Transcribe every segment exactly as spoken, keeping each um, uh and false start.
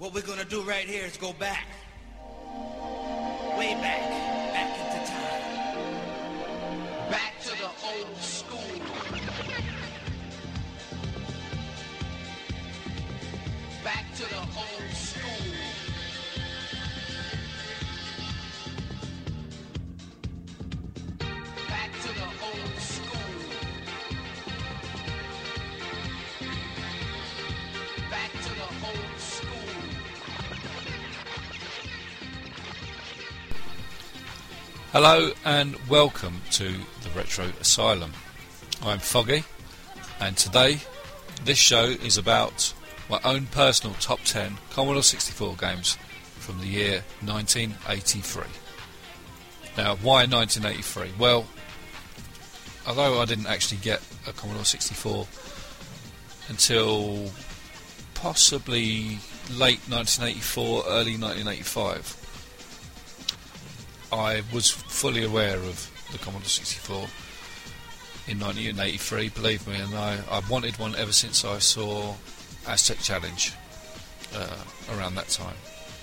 What we're gonna do right here is go back. Way back. Back into time. Back to the old school. Back to the old school. Back to the old school. Back to the old school. Hello and welcome to the Retro Asylum. I'm Foggy, and today this show is about my own personal top ten Commodore sixty-four games from the year nineteen eighty-three. Now, why nineteen eighty-three? Well, although I didn't actually get a Commodore sixty-four until possibly late nineteen eighty-four, early nineteen eighty-five, I was fully aware of the Commodore sixty-four in nineteen eighty-three, believe me, and I, I wanted one ever since I saw Aztec Challenge uh, around that time.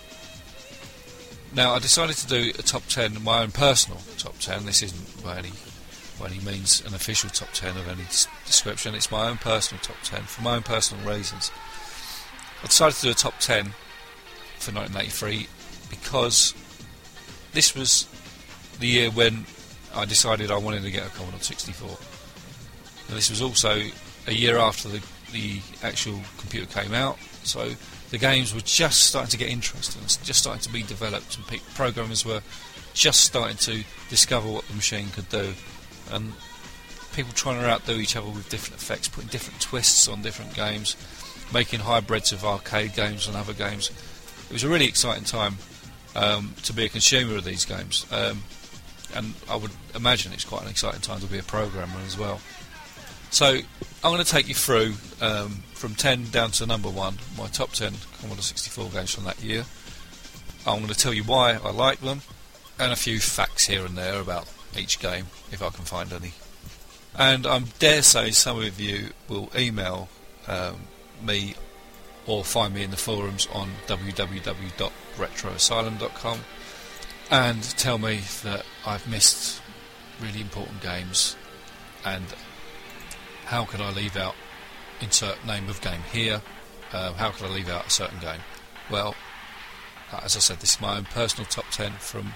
Now, I decided to do a top ten, my own personal top ten. This isn't by any, by any means an official top ten of any des- description. It's my own personal top ten for my own personal reasons. I decided to do a top ten for nineteen eighty-three because this was the year when I decided I wanted to get a Commodore sixty-four. And this was also a year after the, the actual computer came out, so the games were just starting to get interesting, just starting to be developed, and pe- programmers were just starting to discover what the machine could do, and people trying to outdo each other with different effects, putting different twists on different games, making hybrids of arcade games and other games. It was a really exciting time Um, to be a consumer of these games, um, and I would imagine it's quite an exciting time to be a programmer as well. So I'm going to take you through um, from ten down to number one, my top ten Commodore sixty-four games from that year. I'm going to tell you why I like them, and a few facts here and there about each game, if I can find any. And I dare say some of you will email um, me or find me in the forums on w w w dot retro asylum dot com and tell me that I've missed really important games, and how could I leave out insert name of game here, uh, how could I leave out a certain game. Well, as I said, this is my own personal top ten from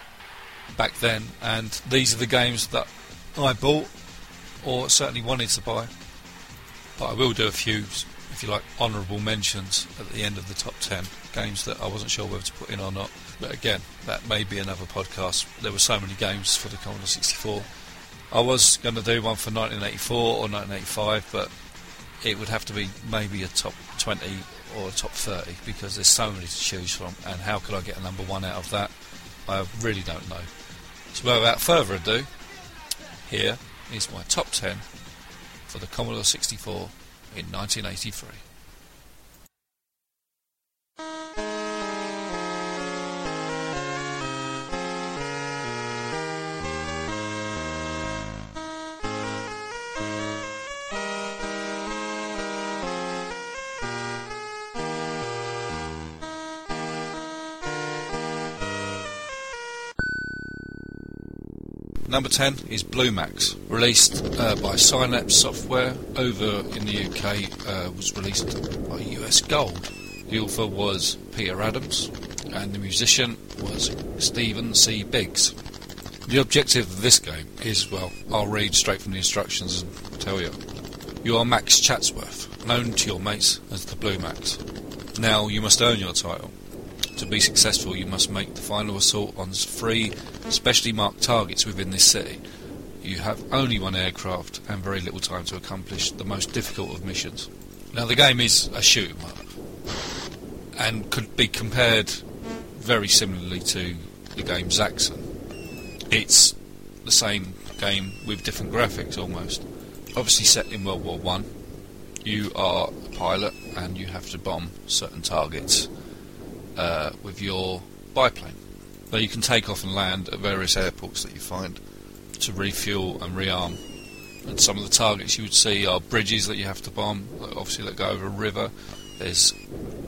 back then, and these are the games that I bought or certainly wanted to buy, but I will do a few, if you like, honourable mentions at the end of the top ten, games that I wasn't sure whether to put in or not. But again, that may be another podcast. There were so many games for the Commodore sixty-four. I was going to do one for nineteen eighty-four or nineteen eighty-five, but it would have to be maybe a top twenty or a top thirty, because there's so many to choose from, and how could I get a number one out of that? I really don't know. So without further ado, here is my top ten for the Commodore sixty-four in nineteen eighty-three. Number ten is Blue Max, released uh, by Synapse Software. Over in the U K, uh, was released by U S Gold. The author was Peter Adams, and the musician was Stephen C. Biggs. The objective of this game is, well, I'll read straight from the instructions and tell you. You are Max Chatsworth, known to your mates as the Blue Max. Now you must earn your title. To be successful, you must make the final assault on three specially marked targets within this city. You have only one aircraft and very little time to accomplish the most difficult of missions. Now, the game is a shoot 'em up, and could be compared very similarly to the game Zaxxon. It's the same game with different graphics almost. Obviously set in World War One. You are a pilot and you have to bomb certain targets Uh, with your biplane. So you can take off and land at various airports that you find to refuel and rearm. And some of the targets you would see are bridges that you have to bomb, obviously that go over a river. There's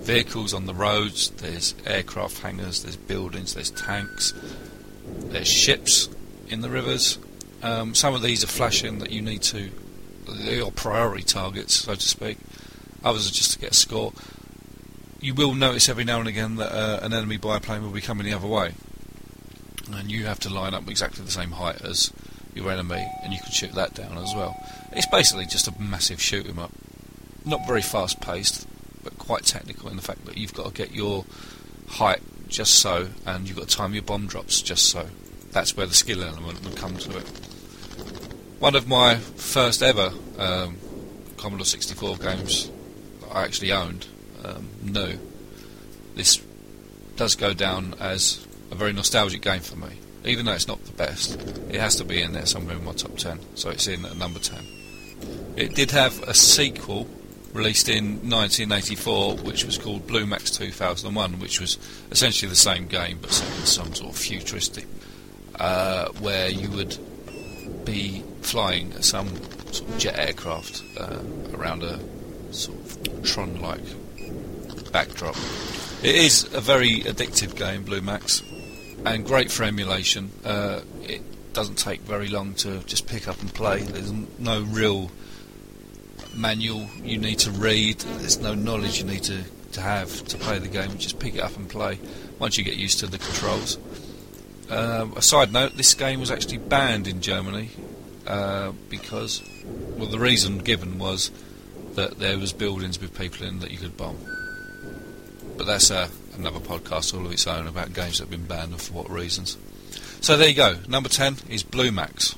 vehicles on the roads, there's aircraft hangars, there's buildings, there's tanks, there's ships in the rivers. Um, some of these are flashing that you need to, your priority targets, so to speak. Others are just to get a score. You will notice every now and again that uh, an enemy biplane will be coming the other way, and you have to line up exactly the same height as your enemy, and you can shoot that down as well. It's basically just a massive shoot 'em up. Not very fast paced, but quite technical in the fact that you've got to get your height just so, and you've got to time your bomb drops just so. That's where the skill element would come to it. One of my first ever um, Commodore sixty-four games that I actually owned, um, new. This does go down as a very nostalgic game for me. Even though it's not the best, it has to be in there somewhere in my top ten, so it's in at number ten. It did have a sequel released in nineteen eighty-four, which was called Blue Max two thousand one, which was essentially the same game, but some, some sort of futuristic, uh, where you would be flying some sort of jet aircraft uh, around a sort of Tron-like backdrop. It is a very addictive game, Blue Max, and great for emulation. Uh, it doesn't take very long to just pick up and play. There's n- no real manual you need to read. There's no knowledge you need to, to have to play the game. You just pick it up and play once you get used to the controls. Uh, a side note, this game was actually banned in Germany uh, because, well, the reason given was that there was buildings with people in that you could bomb. But that's uh, another podcast all of its own about games that have been banned and for what reasons. So there you go. Number ten is Blue Max.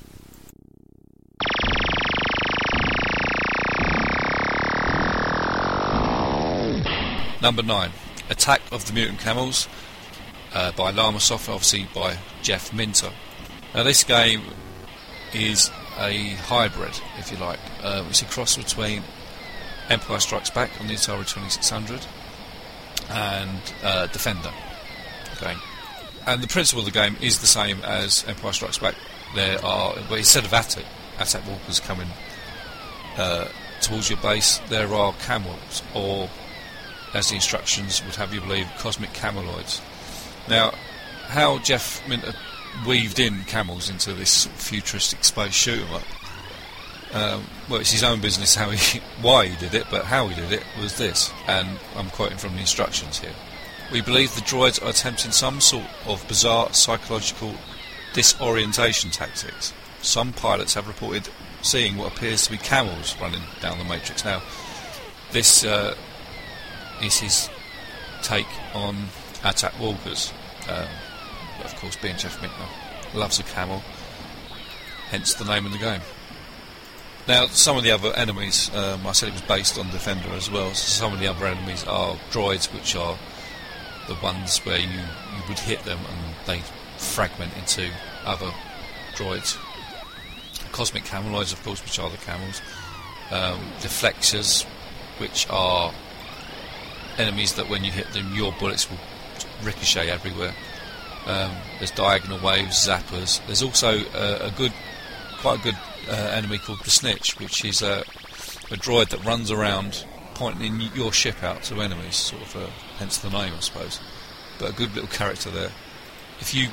Number nine, Attack of the Mutant Camels, uh, by Llamasoft, obviously by Jeff Minter. Now this game is a hybrid, if you like. Uh, it's a cross between Empire Strikes Back on the Atari twenty-six hundred and uh, Defender game. And the principle of the game is the same as Empire Strikes Back. There are, well, instead of attack, attack walkers coming uh, towards your base, there are camels, or as the instructions would have you believe, cosmic cameloids. Now, how Jeff Minter weaved in camels into this futuristic space shoot 'em up, um, well, it's his own business how he, why he did it, but how he did it was this, and I'm quoting from the instructions here. We believe the droids are attempting some sort of bizarre psychological disorientation tactics. Some pilots have reported seeing what appears to be camels running down the Matrix. Now, this uh, is his take on attack walkers. Um, but of course, being Jeff Minter, loves a camel, hence the name of the game. Now, some of the other enemies, um, I said it was based on Defender as well, so some of the other enemies are droids, which are the ones where you, you would hit them and they fragment into other droids. Cosmic cameloids, of course, which are the camels. Um, deflectors, which are enemies that when you hit them, your bullets will ricochet everywhere. Um, there's diagonal waves, zappers. There's also uh, a good, quite a good uh, enemy called the Snitch, which is uh, a droid that runs around pointing your ship out to enemies, sort of, uh, hence the name, I suppose. But a good little character there. If you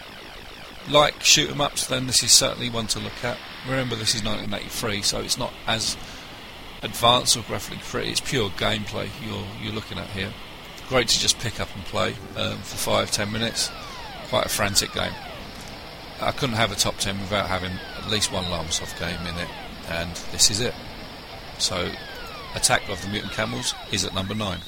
like shoot 'em ups, then this is certainly one to look at. Remember, this is nineteen eighty-three, so it's not as advanced or graphically pretty. It's pure gameplay you're you're looking at here. Great to just pick up and play um, for five, ten minutes. Quite a frantic game. I couldn't have a top ten without having at least one Llamasoft game in it, and this is it. So, Attack of the Mutant Camels is at number nine.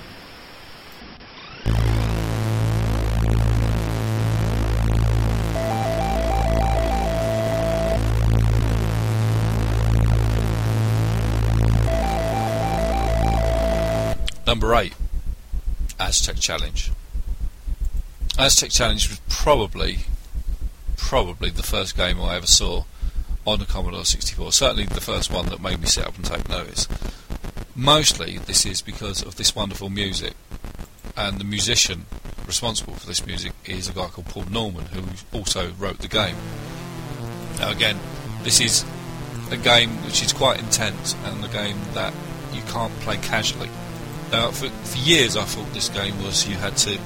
Number eight, Aztec Challenge. Aztec Challenge was probably, probably the first game I ever saw on the Commodore sixty-four. Certainly the first one that made me sit up and take notice. Mostly this is because of this wonderful music, and the musician responsible for this music is a guy called Paul Norman, who also wrote the game. Now again, this is a game which is quite intense, and a game that you can't play casually. Now, for, for years I thought this game was you had to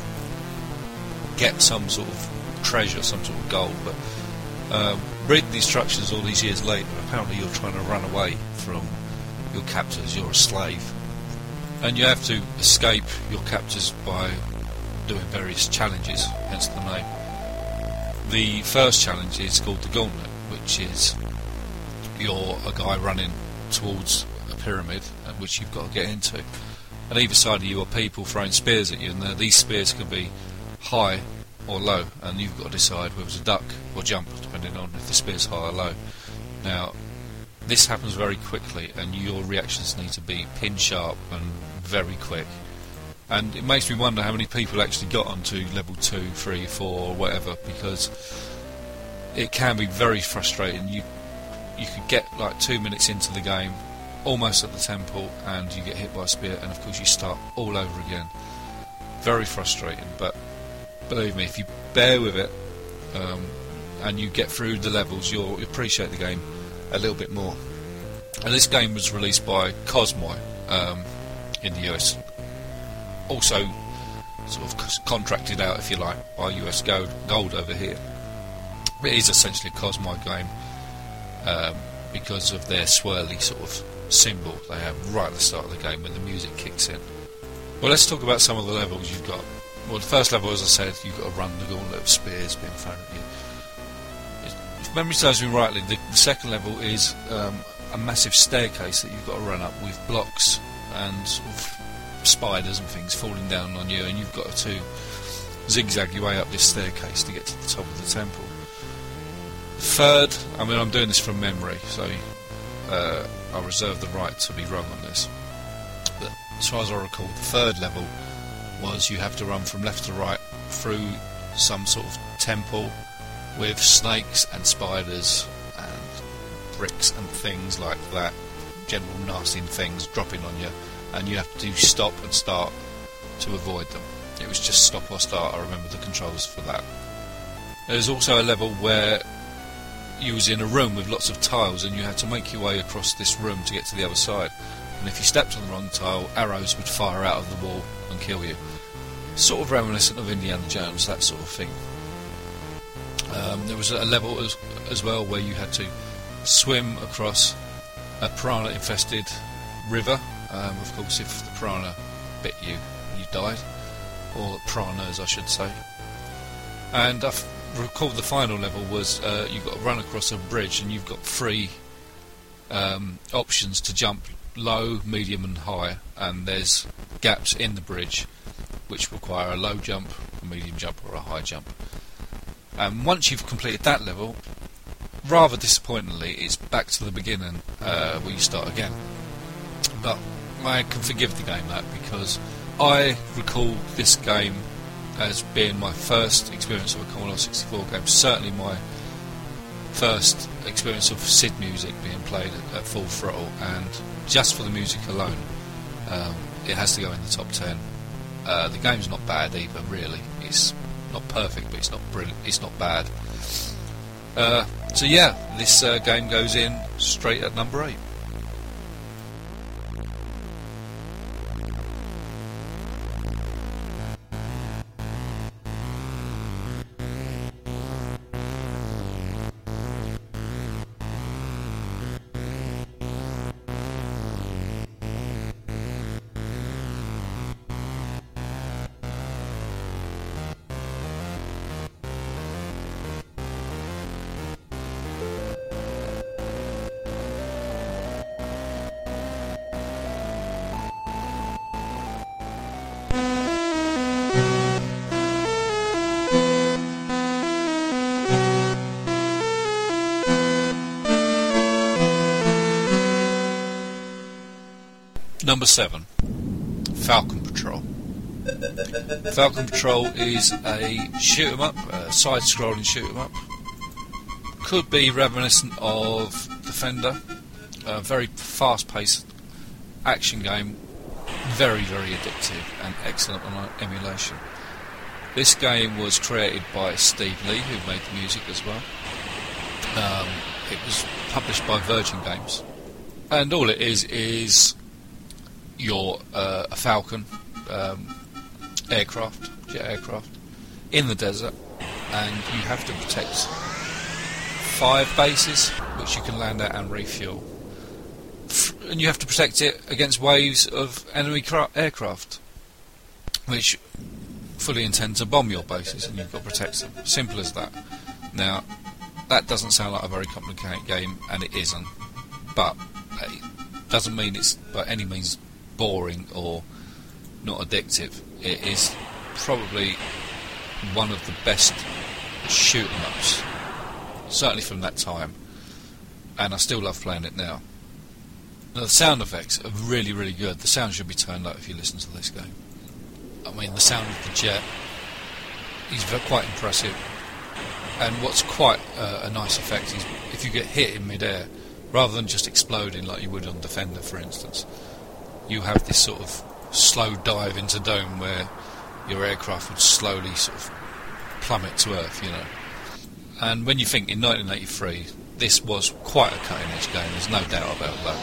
get some sort of treasure, some sort of gold, but um, reading the instructions all these years later, apparently you're trying to run away from your captors, you're a slave, and you have to escape your captors by doing various challenges, hence the name. The first challenge is called the Gauntlet, which is you're a guy running towards a pyramid, which you've got to get into. And either side of you are people throwing spears at you, and uh, these spears can be high or low, and you've got to decide whether to duck or jump, depending on if the spear's high or low. Now, this happens very quickly, and your reactions need to be pin sharp and very quick. And it makes me wonder how many people actually got onto level two, three, four, or whatever, because it can be very frustrating. You you could get like two minutes into the game, almost at the temple, and you get hit by a spear, and of course you start all over again. Very frustrating, but believe me, if you bear with it um, and you get through the levels, you'll appreciate the game a little bit more. And this game was released by Cosmoi um, in the U S, also sort of contracted out, if you like, by U S Gold, Gold over here. It is essentially a Cosmoi game um, because of their swirly sort of symbol they have right at the start of the game when the music kicks in. Well, let's talk about some of the levels you've got. Well, the first level, as I said, you've got to run the gauntlet of spears being thrown at you. If memory serves me rightly, the, the second level is um, a massive staircase that you've got to run up with blocks and sort of spiders and things falling down on you, and you've got to zigzag your way up this staircase to get to the top of the temple. Third, I mean, I'm doing this from memory, so uh, I reserve the right to be wrong on this. But as far as I recall, the third level was you have to run from left to right through some sort of temple with snakes and spiders and bricks and things like that, general nasty things dropping on you, and you have to stop and start to avoid them. It was just stop or start. I remember the controls for that. There's also a level where you was in a room with lots of tiles, and you had to make your way across this room to get to the other side. And if you stepped on the wrong tile, arrows would fire out of the wall and kill you. Sort of reminiscent of Indiana Jones, that sort of thing. Um, there was a level as, as well where you had to swim across a piranha-infested river. Um, of course, if the piranha bit you, you died. Or piranhas, I should say. And I recall the final level was uh, you've got to run across a bridge, and you've got three um, options to jump: low, medium and high, and there's gaps in the bridge which require a low jump, a medium jump or a high jump. And once you've completed that level, rather disappointingly, it's back to the beginning uh, where you start again. But I can forgive the game that, because I recall this game as being my first experience of a Commodore sixty-four game, certainly my first experience of S I D music being played at, at full throttle, and just for the music alone, um, it has to go in the top ten. Uh, the game's not bad either, really. It's not perfect, but it's not brilliant. It's not bad. Uh, so yeah, this uh, game goes in straight at number eight. Number seven, Falcon Patrol. Falcon Patrol is a shoot 'em up, a side-scrolling shoot 'em up. Could be reminiscent of Defender. A very fast-paced action game, very, very addictive and excellent on emulation. This game was created by Steve Lee, who made the music as well. Um, it was published by Virgin Games, and all it is is you're uh, a Falcon um, aircraft, jet aircraft, in the desert, and you have to protect five bases, which you can land at and refuel. F- and you have to protect it against waves of enemy cra- aircraft, which fully intend to bomb your bases, and you've got to protect them. Simple as that. Now, that doesn't sound like a very complicated game, and it isn't, but it doesn't mean it's by any means boring or not addictive. It is probably one of the best shoot 'em ups, certainly from that time, and I still love playing it now. Now, the sound effects are really, really good. The sound should be turned up if you listen to this game. I mean, the sound of the jet is quite impressive, and what's quite uh, a nice effect is if you get hit in mid-air, rather than just exploding like you would on Defender, for instance, you have this sort of slow dive into dome where your aircraft would slowly sort of plummet to earth, you know. And when you think in nineteen eighty-three, this was quite a cutting-edge game, there's no doubt about that.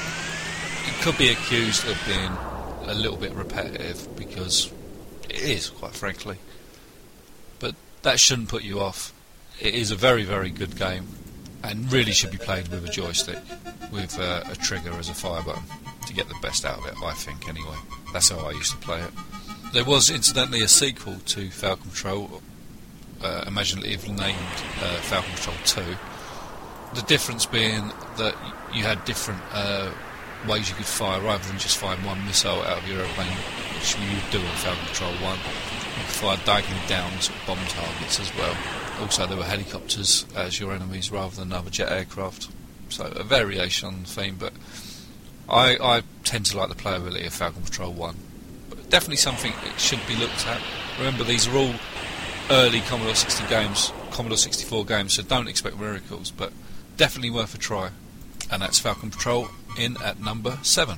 It could be accused of being a little bit repetitive, because it is, quite frankly. But that shouldn't put you off. It is a very, very good game, and really should be played with a joystick, with uh, a trigger as a fire button, to get the best out of it, I think, anyway. That's how I used to play it. There was, incidentally, a sequel to Falcon Patrol, uh, imaginatively named uh, Falcon Patrol two. The difference being that you had different uh, ways you could fire, rather than just firing one missile out of your aeroplane, which you would do in Falcon Patrol one. You could fire diagonally down sort of bomb targets as well. Also, there were helicopters as your enemies rather than other jet aircraft. So a variation on the theme, but I, I tend to like the playability of Falcon Patrol one. But definitely something that should be looked at. Remember, these are all early Commodore sixty games, Commodore sixty-four games, so don't expect miracles, but definitely worth a try. And that's Falcon Patrol in at number seven.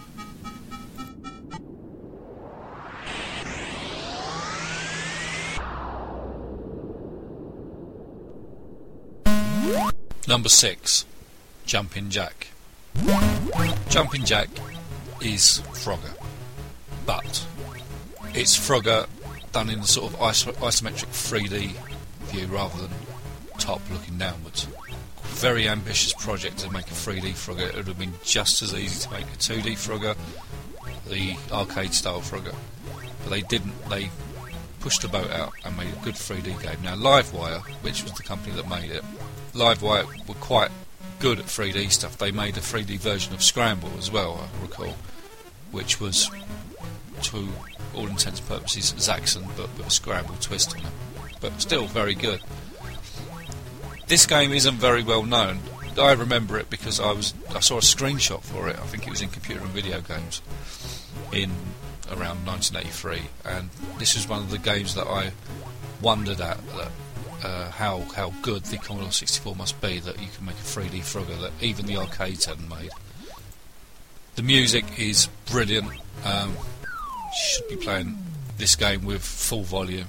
Number six, Jumpin' Jack. Jumpin' Jack is Frogger, but it's Frogger done in a sort of iso- isometric three D view rather than top looking downwards. Very ambitious project to make a three D Frogger. It would have been just as easy to make a two D Frogger, the arcade style Frogger, but they didn't. They pushed the boat out and made a good three D game. Now, Livewire, which was the company that made it, Livewire were quite good at three D stuff. They made a three D version of Scramble as well, I recall, which was, to all intents and purposes, Zaxxon, but with a Scramble twist on it. But still very good. This game isn't very well known. I remember it because I was I saw a screenshot for it. I think it was in Computer and Video Games in around nineteen eighty-three, and this is one of the games that I wondered at, that uh, how how good the Commodore sixty-four must be that you can make a three D Frogger that even the arcades hadn't made. The music is brilliant. Um, you should be playing this game with full volume.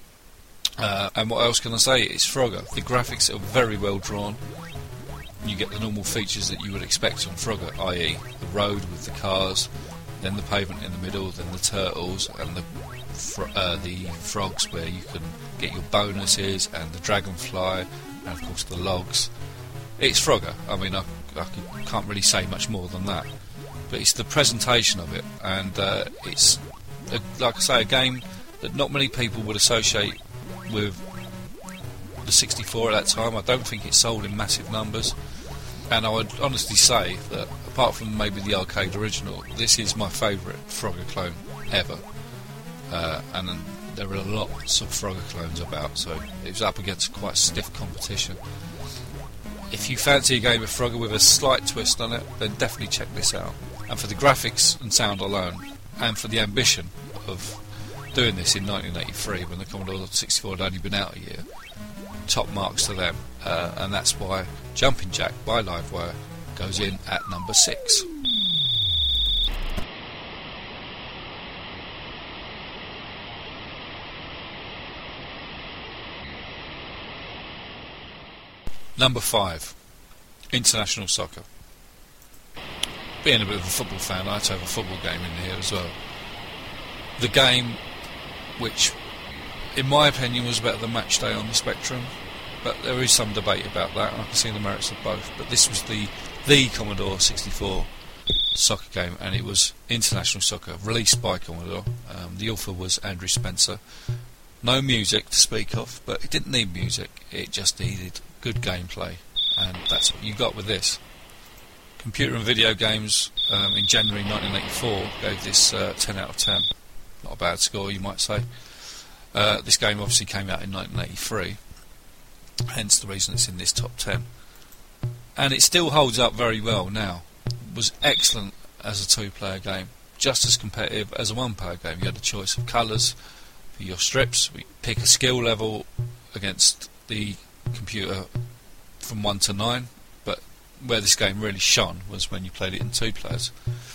Uh, and what else can I say? It's Frogger. The graphics are very well drawn. You get the normal features that you would expect on Frogger, that is the road with the cars, then the pavement in the middle, then the turtles, and the fro- uh, the frogs where you can get your bonuses, and the dragonfly, and of course the logs. It's Frogger. I mean, I, I can't really say much more than that. But it's the presentation of it, and uh, it's, a, like I say, a game that not many people would associate with the sixty-four at that time. I don't think it sold in massive numbers, and I would honestly say that apart from maybe the arcade original, this is my favourite Frogger clone ever. Uh, and there are lots of Frogger clones about, so it was up against quite stiff competition. If you fancy a game of Frogger with a slight twist on it, then definitely check this out. And for the graphics and sound alone, and for the ambition of doing this in nineteen eighty-three when the Commodore sixty-four had only been out a year, top marks to them, uh, and that's why Jumpin' Jack by Livewire goes in at number six. Number five, International Soccer. being a bit of a football fan, I had to have a football game in here as well. The game, which in my opinion was better than Match Day on the Spectrum, but there is some debate about that, and I can see the merits of both. But this was the the Commodore sixty-four soccer game, and it was international soccer, released by Commodore. Um, the author was Andrew Spencer. No music to speak of, but it didn't need music, it just needed good gameplay, and that's what you got with this. Computer and Video Games um, in January nineteen eighty-four gave this uh, ten out of ten. Not a bad score, you might say. Uh, this game obviously came out in nineteen eighty-three, hence the reason it's in this top ten. And it still holds up very well now. It was excellent as a two-player game, just as competitive as a one-player game. You had a choice of colours for your strips. We pick a skill level against the computer from one to nine, but where this game really shone was when you played it in two players.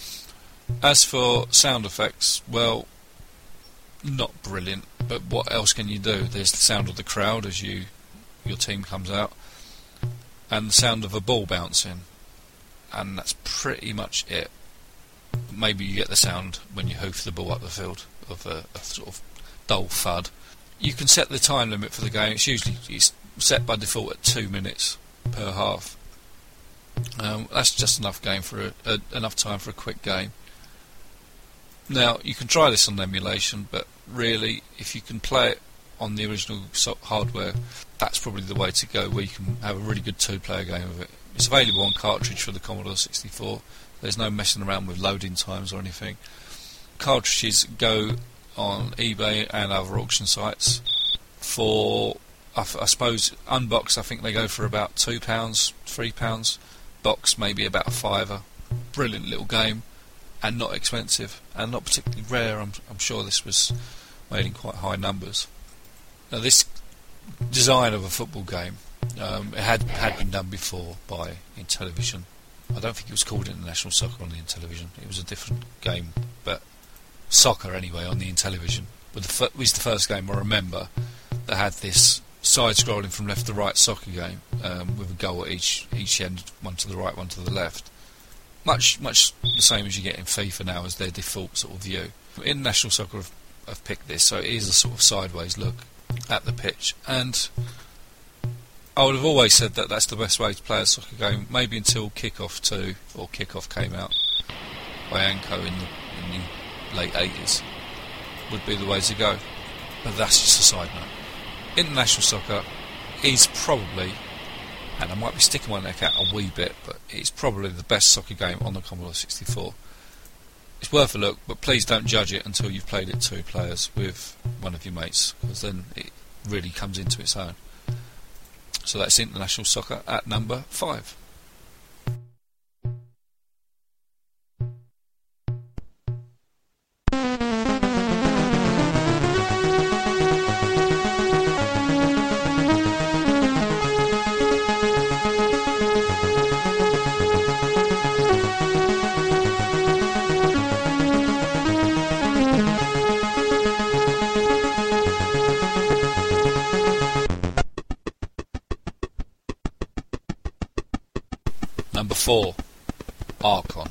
As for sound effects, well, not brilliant, but what else can you do? There's the sound of the crowd as you your team comes out, and the sound of a ball bouncing, and that's pretty much it. Maybe you get the sound when you hoof the ball up the field of a, a sort of dull thud. You can set the time limit for the game. It's usually it's set by default at two minutes per half. Um, that's just enough game for a, a, enough time for a quick game. Now you can try this on emulation, but really, if you can play it on the original so- hardware, that's probably the way to go, where you can have a really good two-player game of it. It's available on cartridge for the Commodore sixty-four. There's no messing around with loading times or anything. Cartridges go on eBay and other auction sites for, I, f- I suppose, unboxed. I think they go for about two pounds, three pounds. Box maybe about a fiver. Brilliant little game, and not expensive, and not particularly rare. I'm, I'm sure this was made in quite high numbers. Now, this design of a football game, um, it had had been done before by Intellivision. I don't think it was called International Soccer on the Intellivision. It was a different game, but soccer anyway on the Intellivision. But the f- it was the first game I remember that had this side-scrolling from left to right soccer game um, with a goal at each each end, one to the right, one to the left. Much much the same as you get in FIFA now as their default sort of view. International Soccer have, have picked this, so it is a sort of sideways look at the pitch, and I would have always said that that's the best way to play a soccer game, maybe until Kickoff two or Kickoff came out by Anco in the, in the late eighties, would be the way to go. But that's just a side note. International Soccer is probably, and I might be sticking my neck out a wee bit, but it's probably the best soccer game on the Commodore sixty-four. It's worth a look, but please don't judge it until you've played it two players with one of your mates, because then it really comes into its own. So that's International Soccer at number five. Number four, Archon.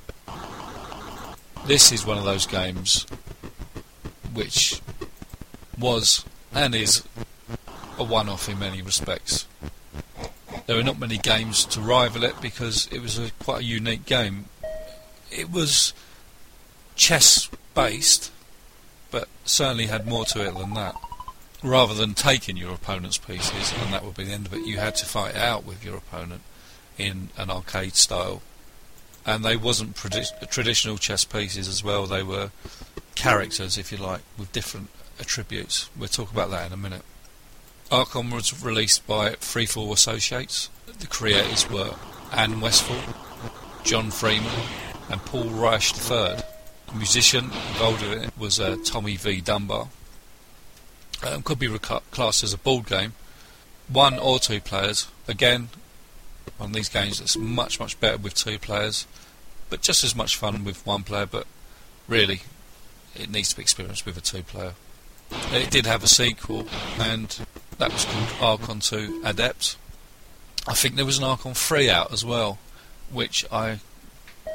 This is one of those games which was and is a one-off in many respects. There are not many games to rival it because it was a quite a unique game. It was chess-based, but certainly had more to it than that. Rather than taking your opponent's pieces, and that would be the end of it, you had to fight it out with your opponent in an arcade style, and they wasn't tradi- traditional chess pieces as well. They were characters, if you like, with different attributes. We'll talk about that in a minute. Archon was released by Freefall Associates. The creators were Anne Westfall, John Freeman, and Paul Reich the third. The musician involved in it was uh, Tommy V. Dunbar. Um, could be reca- classed as a board game. One or two players. Again, one of these games that's much, much better with two players, but just as much fun with one player, but really, it needs to be experienced with a two-player. It did have a sequel, and that was called Archon two Adept. I think there was an Archon three out as well, which I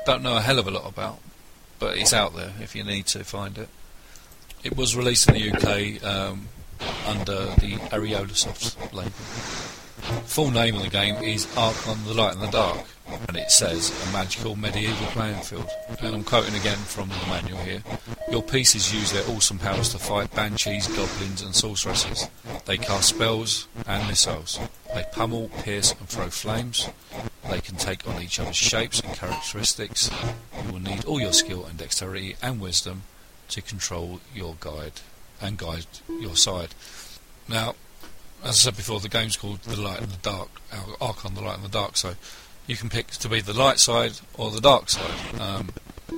don't know a hell of a lot about, but it's out there if you need to find it. It was released in the U K um, under the Areola Soft label. Full name of the game is Archon: The Light and the Dark, and it says a magical medieval playing field. And I'm quoting again from the manual here. Your pieces use their awesome powers to fight banshees, goblins and sorceresses. They cast spells and missiles. They pummel, pierce and throw flames. They can take on each other's shapes and characteristics. You will need all your skill and dexterity and wisdom to control your guide and guide your side. Now, as I said before, the game's called The Light and the Dark, Archon: The Light and the Dark, so you can pick to be the light side or the dark side. Um,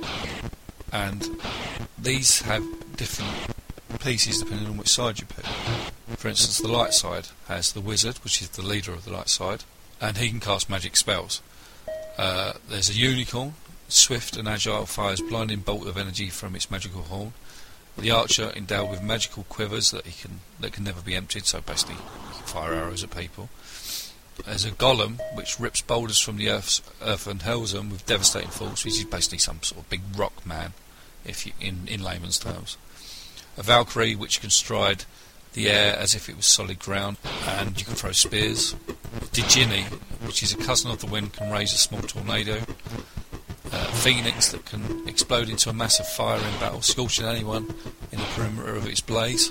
and these have different pieces depending on which side you pick. For instance, the light side has the wizard, which is the leader of the light side, and he can cast magic spells. Uh, there's a unicorn, swift and agile, fires blinding bolt of energy from its magical horn. The archer endowed with magical quivers that he can that can never be emptied, so basically he can fire arrows at people. There's a golem which rips boulders from the earth's, earth and hurls them with devastating force, which is basically some sort of big rock man, if you, in in layman's terms. A Valkyrie which can stride the air as if it was solid ground, and you can throw spears. Djinni, which is a cousin of the wind, can raise a small tornado. Uh, Phoenix that can explode into a massive fire in battle, scorching anyone in the perimeter of its blaze.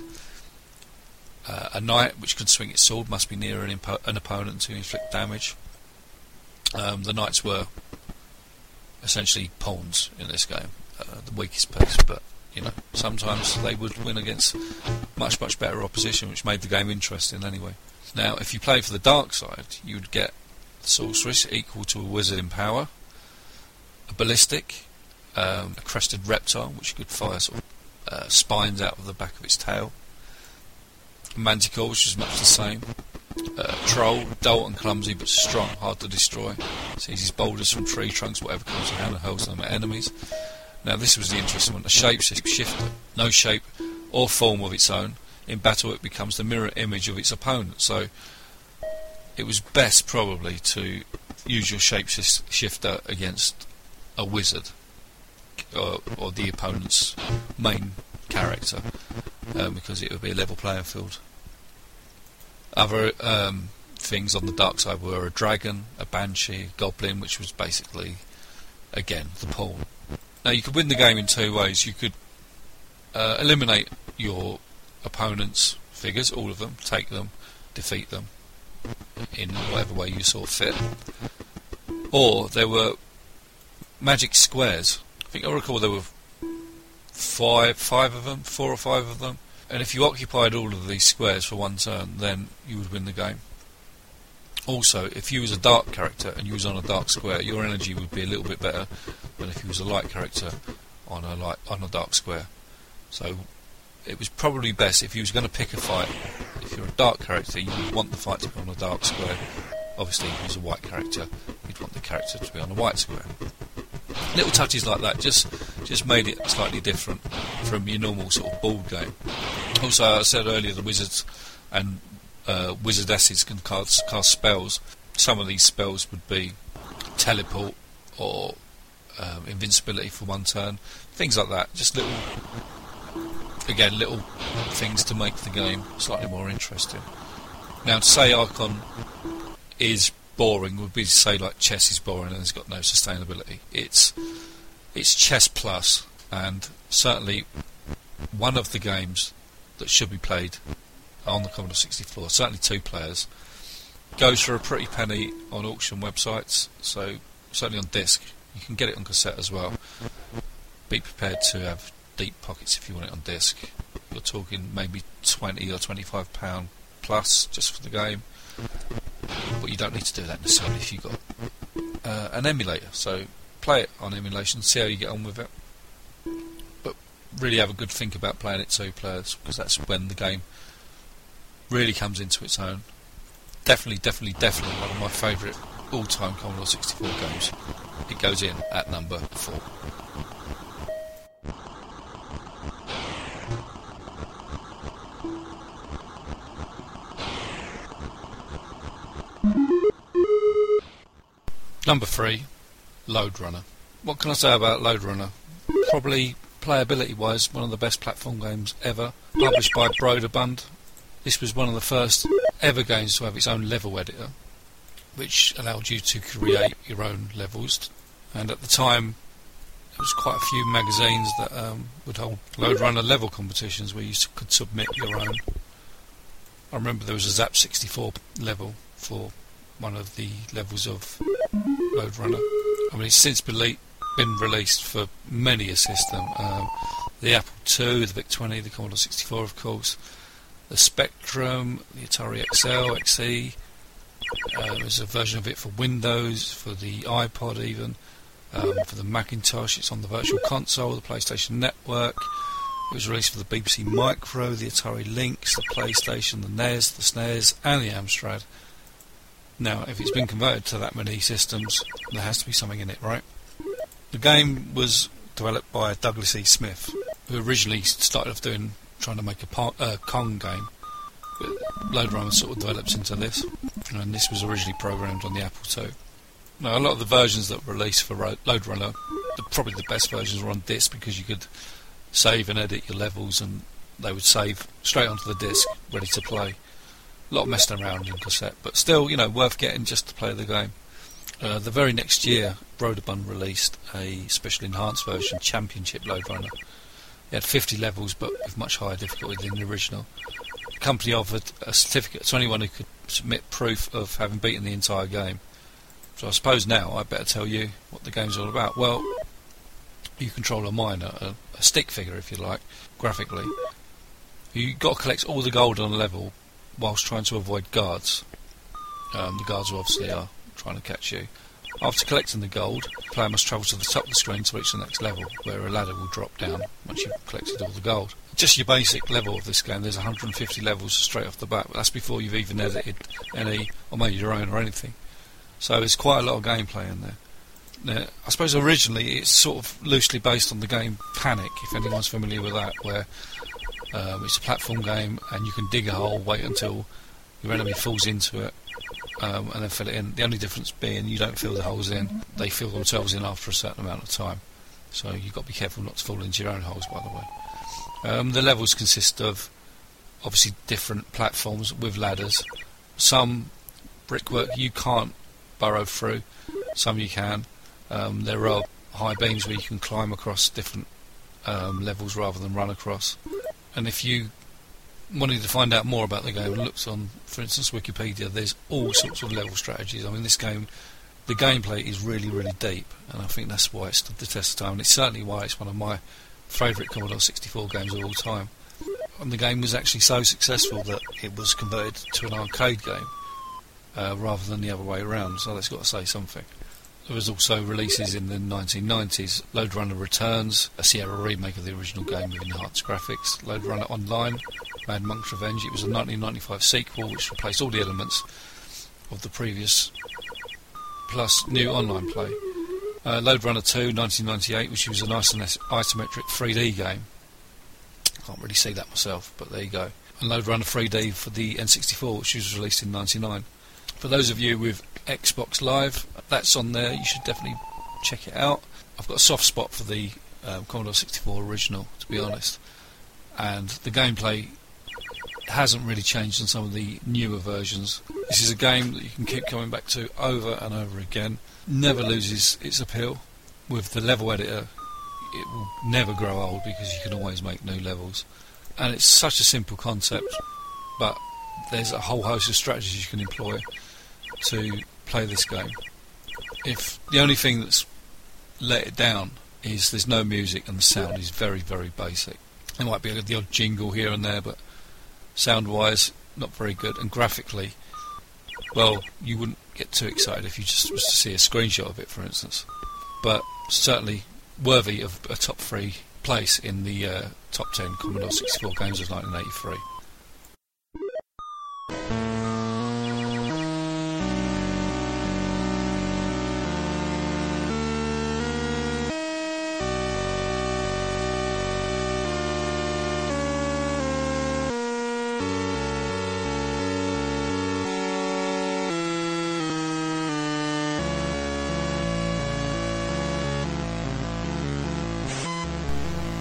Uh, a knight which can swing its sword, must be near an, impo- an opponent to inflict damage. Um, the knights were essentially pawns in this game, uh, the weakest piece, but you know, sometimes they would win against much much better opposition, which made the game interesting anyway. Now, if you play for the dark side, you would get sorceress equal to a wizard in power, a ballistic, um, a crested reptile which could fire sort of uh, spines out of the back of its tail, a manticore which is much the same, uh, troll, dull and clumsy but strong, hard to destroy, seizes boulders from tree trunks, whatever comes to hand, and hurls them at enemies. Now this was the interesting one, a shapeshifter, no shape or form of its own. In battle it becomes the mirror image of its opponent, so it was best probably to use your shapeshifter against a wizard or, or the opponent's main character, um, because it would be a level playing field. Other um, things on the dark side were a dragon, a banshee, a goblin, which was basically, again, the pawn. Now you could win the game in two ways. You could uh, eliminate your opponent's figures, all of them, take them, defeat them in whatever way you saw fit. Or there were magic squares. I think I recall there were five, five of them, four or five of them. And if you occupied all of these squares for one turn, then you would win the game. Also, if you was a dark character and you was on a dark square, your energy would be a little bit better than if you was a light character on a light on a dark square. So it was probably best if you was going to pick a fight. If you're a dark character, you would want the fight to be on a dark square. Obviously, if you was a white character, you'd want the character to be on a white square. Little touches like that just just made it slightly different from your normal sort of board game. Also, I said earlier, the wizards and uh, wizardesses can cast, cast spells. Some of these spells would be teleport or um, invincibility for one turn, things like that. Just little, again, little things to make the game slightly more interesting. Now, to say Archon is boring would be to say like chess is boring and it's got no sustainability. It's it's chess plus, and certainly one of the games that should be played on the Commodore sixty-four, certainly two players, goes for a pretty penny on auction websites, so certainly on disc. You can get it on cassette as well. Be prepared to have deep pockets if you want it on disc. You're talking maybe twenty or twenty-five pound plus just for the game. But you don't need to do that necessarily if you've got uh, an emulator. So play it on emulation, see how you get on with it. But really have a good think about playing it two players, because that's when the game really comes into its own. Definitely, definitely, definitely one of my favourite all-time Commodore sixty-four games. It goes in at number four. Number three, Lode Runner. what can I say about Lode Runner? Probably playability-wise, one of the best platform games ever. Published by Broderbund. This was one of the first ever games to have its own level editor, which allowed you to create your own levels. And at the time, there was quite a few magazines that um, would hold Lode Runner level competitions where you could submit your own. I remember there was a Zap sixty-four level for one of the levels of Lode Runner. I mean, it's since been released for many a system. Um, the Apple two, the VIC twenty, the Commodore sixty-four, of course, the Spectrum, the Atari X L, X E. Uh, there's a version of it for Windows, for the iPod even, um, for the Macintosh. It's on the Virtual Console, the PlayStation Network. It was released for the B B C Micro, the Atari Lynx, the PlayStation, the N E S, the S N E S, and the Amstrad. Now, if it's been converted to that many systems, there has to be something in it, right? The game was developed by Douglas E. Smith, who originally started off doing trying to make a po- uh, Kong game. But Lode Runner sort of developed into this, and this was originally programmed on the Apple two. Now, a lot of the versions that were released for Ro- Lode Runner, the, probably the best versions were on disc, because you could save and edit your levels, and they would save straight onto the disc, ready to play. A lot of messing around in cassette, but still, you know, worth getting just to play the game. Uh, the very next year, Broderbund released a special enhanced version, Championship Lode Runner. It had fifty levels, but with much higher difficulty than the original. The company offered a certificate to anyone who could submit proof of having beaten the entire game. So I suppose now I'd better tell you what the game's all about. Well, you control a miner, a, a stick figure if you like, graphically. You've got to collect all the gold on a level whilst trying to avoid guards. Um, the guards obviously are trying to catch you. After collecting the gold, the player must travel to the top of the screen to reach the next level, where a ladder will drop down once you've collected all the gold. Just your basic level of this game, there's one hundred fifty levels straight off the bat, but that's before you've even edited any, or made your own or anything. So there's quite a lot of gameplay in there. Now, I suppose originally it's sort of loosely based on the game Panic, if anyone's familiar with that, where um, it's a platform game and you can dig a hole, wait until your enemy falls into it, um, and then fill it in. The only difference being you don't fill the holes in, they fill themselves in after a certain amount of time. So you've got to be careful not to fall into your own holes, by the way. Um, the levels consist of obviously different platforms with ladders. Some brickwork you can't burrow through, some you can. Um, there are high beams where you can climb across different um, levels rather than run across. And if you wanted to find out more about the game and looked on, for instance, Wikipedia, there's all sorts of level strategies. I mean, this game, the gameplay is really, really deep, and I think that's why it stood the test of time, and it's certainly why it's one of my favourite Commodore sixty-four games of all time. And the game was actually so successful that it was converted to an arcade game uh, rather than the other way around, so that's got to say something. There was also releases in the nineteen nineties, Lode Runner Returns, a Sierra remake of the original game with enhanced graphics, Lode Runner Online, Mad Monk's Revenge. It was a nineteen ninety-five sequel which replaced all the elements of the previous, plus new online play. Uh, Lode Runner two, nineteen ninety-eight, which was an isomet- isometric three D game. Can't really see that myself, but there you go. And Lode Runner three D for the N sixty-four, which was released in ninety-nine. For those of you with Xbox Live, that's on there, you should definitely check it out. I've got a soft spot for the um, Commodore sixty-four original, to be honest, and the gameplay hasn't really changed on some of the newer versions. This is a game that you can keep coming back to over and over again, never loses its appeal. With the level editor, it will never grow old because you can always make new levels, and it's such a simple concept, but there's a whole host of strategies you can employ to play this game. If the only thing that's let it down is there's no music and the sound is very, very basic. There might be the odd jingle here and there, but sound-wise, not very good. And graphically, well, you wouldn't get too excited if you just was to see a screenshot of it, for instance. But certainly worthy of a top three place in the uh, top ten Commodore sixty-four games of nineteen eighty-three.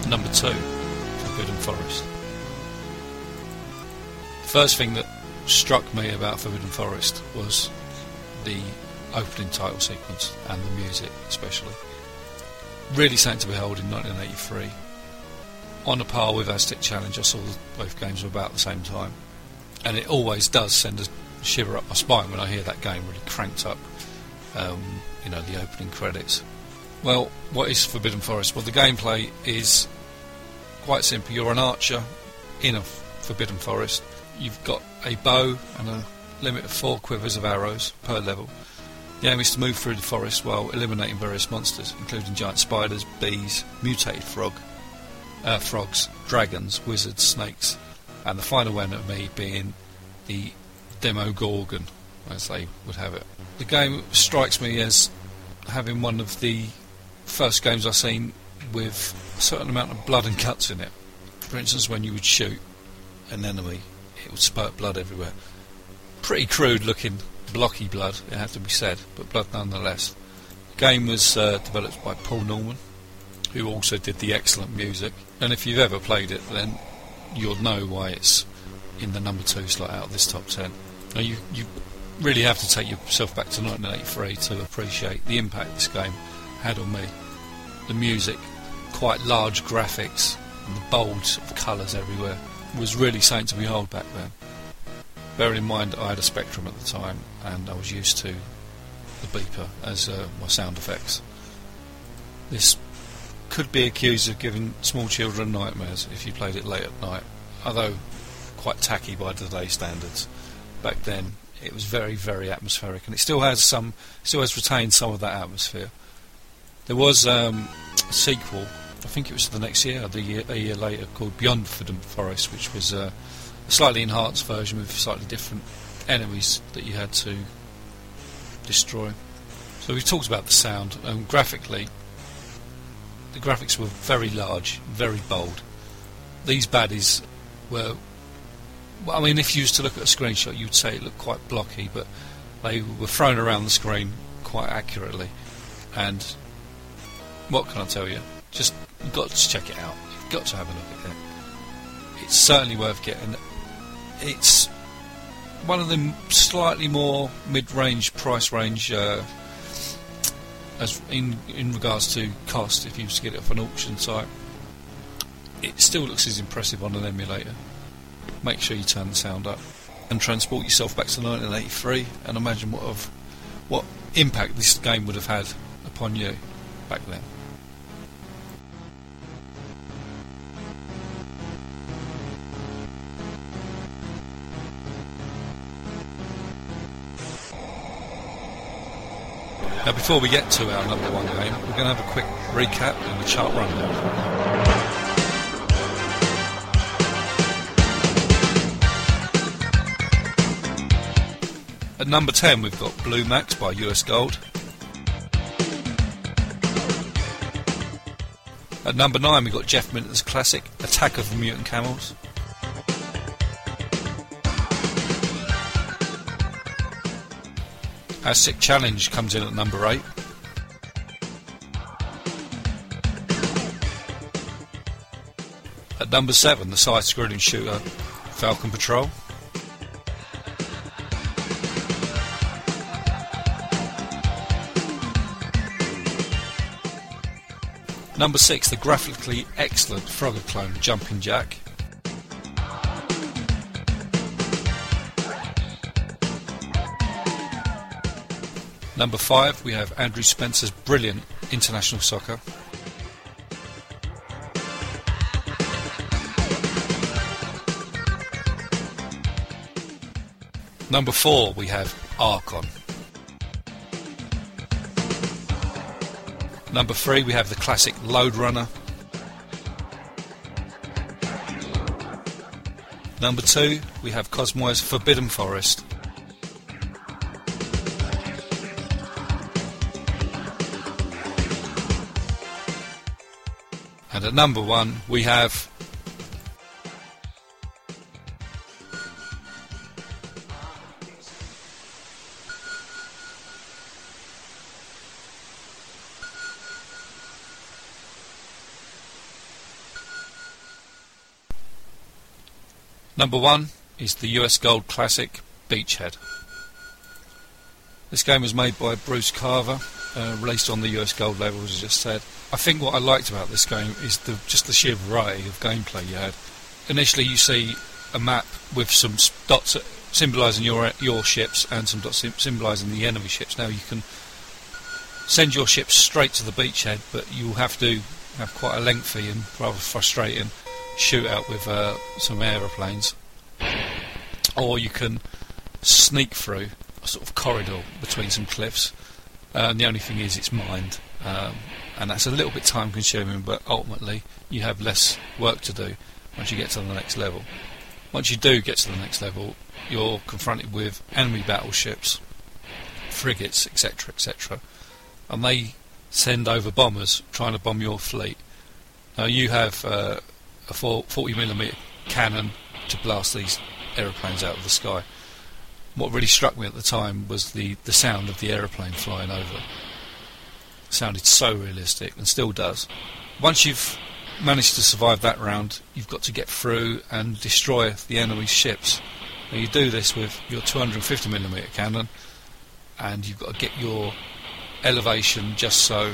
number two, Forbidden Forest. The first thing that struck me about Forbidden Forest was the opening title sequence and the music especially. Really something to behold in nineteen eighty-three. On a par with Aztec Challenge, I saw both games were about the same time, and it always does send a shiver up my spine when I hear that game really cranked up, um, you know, the opening credits. Well, what is Forbidden Forest? Well, the gameplay is quite simple. You're an archer in a Forbidden Forest. You've got a bow and a limit of four quivers of arrows per level. The aim is to move through the forest while eliminating various monsters, including giant spiders, bees, mutated frog, uh, frogs, dragons, wizards, snakes, and the final enemy being the Demogorgon, as they would have it. The game strikes me as having one of the first games I've seen with a certain amount of blood and guts in it. For instance, when you would shoot an enemy, it would spurt blood everywhere. Pretty crude looking, blocky blood, it had to be said, but blood nonetheless. The game was uh, developed by Paul Norman, who also did the excellent music, and if you've ever played it, then you'll know why it's in the number two slot out of this top ten. Now you, you really have to take yourself back to nineteen eighty-three to appreciate the impact this game had on me. The music, quite large graphics, and the bold sort of colours everywhere was really something to behold back then. Bearing in mind I had a Spectrum at the time, and I was used to the beeper as uh, my sound effects. This could be accused of giving small children nightmares if you played it late at night, although quite tacky by today's standards. Back then it was very, very atmospheric, and it still has some, still has retained some of that atmosphere. There was um, a sequel, I think it was the next year, the year, a year later, called Beyond Forbidden Forest, which was uh, a slightly enhanced version with slightly different enemies that you had to destroy. So we've talked about the sound, and graphically, the graphics were very large, very bold. These baddies were, well, I mean, if you used to look at a screenshot, you'd say it looked quite blocky, but they were thrown around the screen quite accurately. And what can I tell you? Just, you've got to check it out. You've got to have a look at it. It's certainly worth getting. It's one of the slightly more mid-range price range uh, as in in regards to cost. If you was to get it off an auction site, it still looks as impressive on an emulator. Make sure you turn the sound up and transport yourself back to nineteen eighty-three and imagine what of what impact this game would have had upon you back then. Now, before we get to our number one game, we're going to have a quick recap and a chart rundown. At number ten, we've got Blue Max by U S Gold. At number nine, we've got Jeff Minton's classic Attack of the Mutant Camels. Aztec Challenge comes in at number eight. At number seven, the side-scrolling shooter Falcon Patrol. Number six, the graphically excellent Frogger clone Jumping Jack. Number five, we have Andrew Spencer's brilliant International Soccer. Number four, we have Archon. Number three, we have the classic Lode Runner. Number two, we have Cosmo's Forbidden Forest. And at number one, we have Number one is the U S Gold Classic Beachhead. This game was made by Bruce Carver, uh, released on the U S Gold level, as I just said. I think what I liked about this game is the, just the sheer variety of gameplay you had. Initially you see a map with some dots symbolising your your ships and some dots symbolising the enemy ships. Now you can send your ships straight to the beachhead, but you'll have to have quite a lengthy and rather frustrating shootout with uh, some aeroplanes. Or you can sneak through a sort of corridor between some cliffs, uh, and the only thing is it's mined, um, and that's a little bit time consuming, but ultimately you have less work to do once you get to the next level. Once you do get to the next level, you're confronted with enemy battleships, frigates, etc, etc, and they send over bombers trying to bomb your fleet. Now you have uh, a forty millimeter cannon to blast these aeroplanes out of the sky. What really struck me at the time was the, the sound of the aeroplane flying over. It sounded so realistic, and still does. Once you've managed to survive that round, you've got to get through and destroy the enemy's ships. Now you do this with your two hundred fifty millimeter cannon, and you've got to get your elevation just so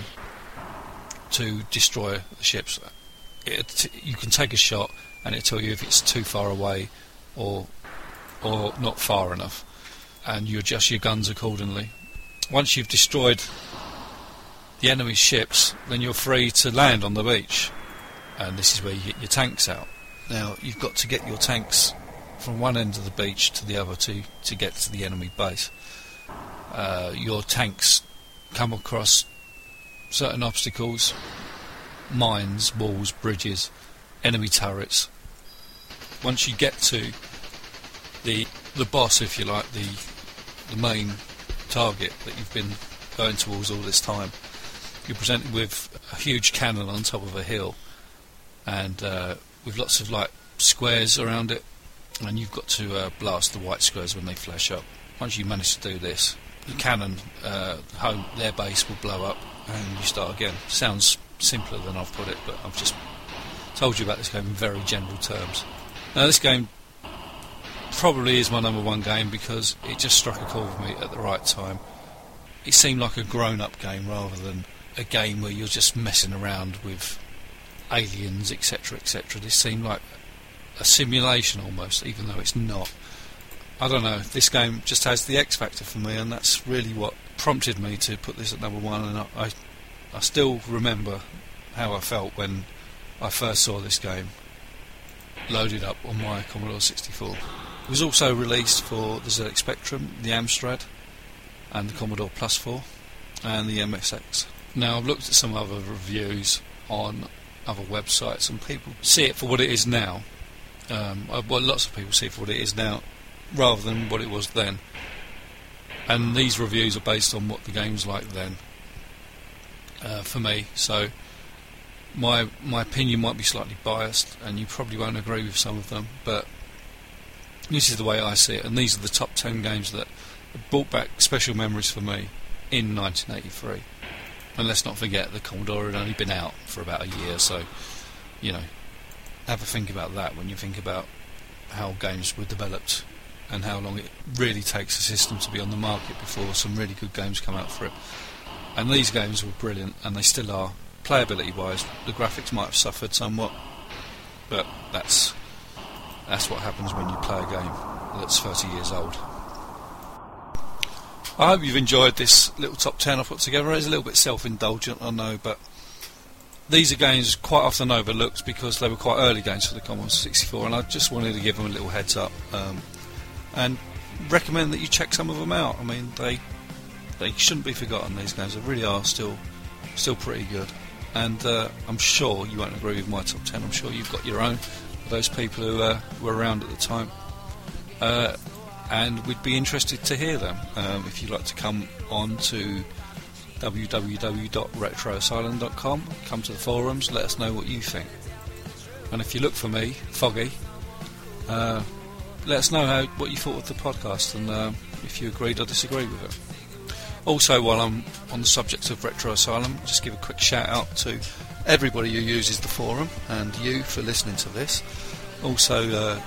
to destroy the ships. It, you can take a shot and it'll tell you if it's too far away or or not far enough, and you adjust your guns accordingly. Once you've destroyed the enemy's ships, then you're free to land on the beach, and this is where you get your tanks out. Now you've got to get your tanks from one end of the beach to the other to, to get to the enemy base. Uh, your tanks come across certain obstacles, mines, walls, bridges, enemy turrets. Once you get to the the boss, if you like, the the main target that you've been going towards all this time, you're presented with a huge cannon on top of a hill, and uh, with lots of like squares around it, and you've got to uh, blast the white squares when they flash up. Once you manage to do this, the cannon, uh, home, their base will blow up, and you start again. Sounds simpler than I've put it, but I've just told you about this game in very general terms. Now this game probably is my number one game because it just struck a chord with me at the right time. It seemed like a grown-up game rather than a game where you're just messing around with aliens, etc, etc. This seemed like a simulation almost, even though it's not. I don't know, this game just has the X factor for me, and that's really what prompted me to put this at number one. And I, I, I still remember how I felt when I first saw this game loaded up on my Commodore sixty-four. It was also released for the Z X Spectrum, the Amstrad, and the Commodore Plus four, and the M S X. Now I've looked at some other reviews on other websites, and people see it for what it is now. Um, well, lots of people see it for what it is now, rather than what it was then. And these reviews are based on what the game's like then, uh, for me. So my my opinion might be slightly biased, and you probably won't agree with some of them, but this is the way I see it, and these are the top ten games that brought back special memories for me in nineteen eighty-three. And let's not forget the Commodore had only been out for about a year, so you know, have a think about that when you think about how games were developed and how long it really takes a system to be on the market before some really good games come out for it. And these games were brilliant, and they still are. Playability wise, the graphics might have suffered somewhat, but that's that's what happens when you play a game that's thirty years old. I hope you've enjoyed this little top ten I put together. It's a little bit self-indulgent, I know, but these are games quite often overlooked because they were quite early games for the Commodore sixty-four, and I just wanted to give them a little heads up, um, and recommend that you check some of them out. I mean, they they shouldn't be forgotten, these games. They really are still still pretty good, and uh, I'm sure you won't agree with my top ten. I'm sure you've got your own, those people who uh, were around at the time, uh, and we'd be interested to hear them. Um, if you'd like to come on to w w w dot retro asylum dot com, come to the forums, let us know what you think. And if you look for me, Foggy, uh, let us know how what you thought of the podcast, and uh, if you agreed or disagreed with it. Also, while I'm on the subject of Retro Asylum, just give a quick shout out to everybody who uses the forum, and you for listening to this. Also, uh,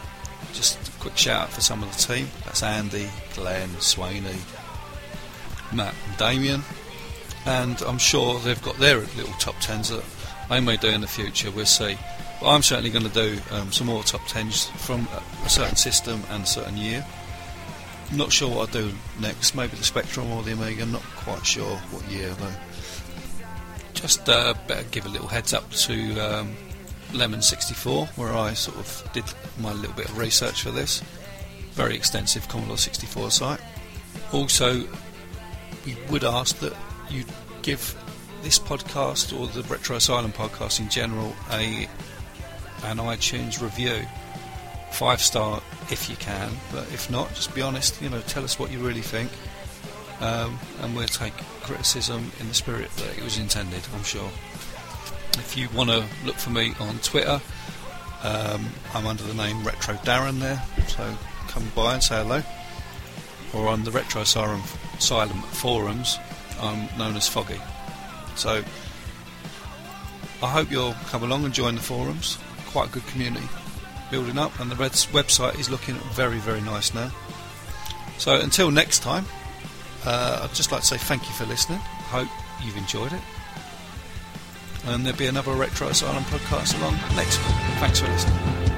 just a quick shout out for some of the team. That's Andy, Glenn, Swaney, Matt and Damien, and I'm sure they've got their little top tens that they may do in the future. We'll see. But I'm certainly going to do um, some more top tens from a certain system and a certain year. Not sure what I'll do next, maybe the Spectrum or the Amiga, not quite sure what year though. Just uh, better give a little heads up to um, Lemon sixty-four, where I sort of did my little bit of research for this. Very extensive Commodore sixty-four site. Also, we would ask that you give this podcast or the Retro Asylum podcast in general a an iTunes review. Five star if you can, but if not, just be honest, you know, tell us what you really think, um, and we'll take criticism in the spirit that it was intended, I'm sure. If you want to look for me on Twitter, um, I'm under the name Retro Darren there, so come by and say hello. Or on the Retro Asylum, Asylum forums, I'm known as Foggy. So I hope you'll come along and join the forums. Quite a good community building up, and the Red's website is looking very, very nice now. So until next time, uh, I'd just like to say thank you for listening. Hope you've enjoyed it, and there'll be another Retro Asylum podcast along next week. Thanks for listening.